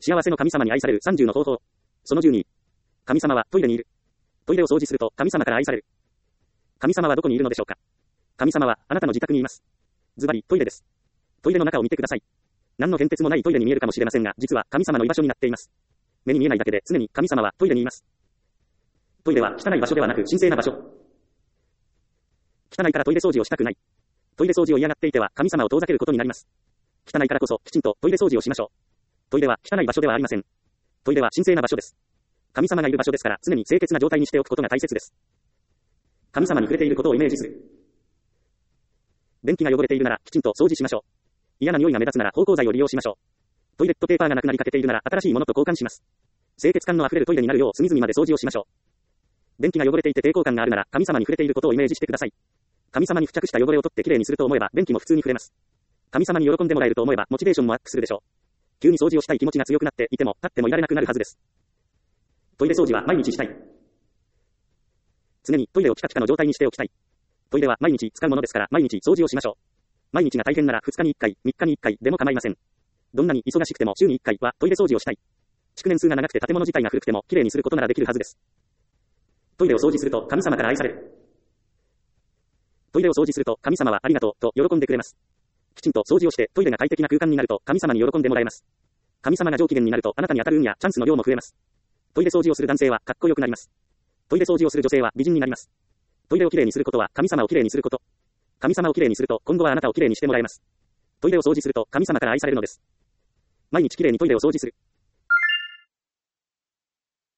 幸せの神様に愛される30の方法。その12。神様はトイレにいる。トイレを掃除すると神様から愛される。神様はどこにいるのでしょうか。神様はあなたの自宅にいます。ズバリ、トイレです。トイレの中を見てください。何の変哲もないトイレに見えるかもしれませんが、実は神様の居場所になっています。目に見えないだけで常に神様はトイレにいます。トイレは汚い場所ではなく神聖な場所。汚いからトイレ掃除をしたくない。トイレ掃除を嫌がっていては神様を遠ざけることになります。汚いからこそきちんとトイレ掃除をしましょう。トイレは汚い場所ではありません。トイレは神聖な場所です。神様がいる場所ですから常に清潔な状態にしておくことが大切です。神様に触れていることをイメージする。便器が汚れているならきちんと掃除しましょう。嫌な匂いが目立つなら芳香剤を利用しましょう。トイレットペーパーがなくなりかけているなら新しいものと交換します。清潔感のあふれるトイレになるよう隅々まで掃除をしましょう。便器が汚れていて抵抗感があるなら神様に触れていることをイメージしてください。神様に付着した汚れを取ってきれいにすると思えば便器も普通に触れます。神様に喜んでもらえると思えばモチベーションもアップするでしょう。急に掃除をしたい気持ちが強くなっていても立ってもいられなくなるはずです。トイレ掃除は毎日したい。常にトイレをピカピカの状態にしておきたい。トイレは毎日使うものですから毎日掃除をしましょう。毎日が大変なら2日に1回、3日に1回でも構いません。どんなに忙しくても週に1回はトイレ掃除をしたい。築年数が長くて建物自体が古くてもきれいにすることならできるはずです。トイレを掃除すると神様から愛される。トイレを掃除すると神様はありがとうと喜んでくれます。きちんと掃除をしてトイレが快適な空間になると神様に喜んでもらえます。神様が上機嫌になるとあなたに当たる運やチャンスの量も増えます。トイレ掃除をする男性はかっこよくなります。トイレ掃除をする女性は美人になります。トイレをきれいにすることは神様をきれいにすること。神様をきれいにすると今後はあなたをきれいにしてもらえます。トイレを掃除すると神様から愛されるのです。毎日きれいにトイレを掃除する。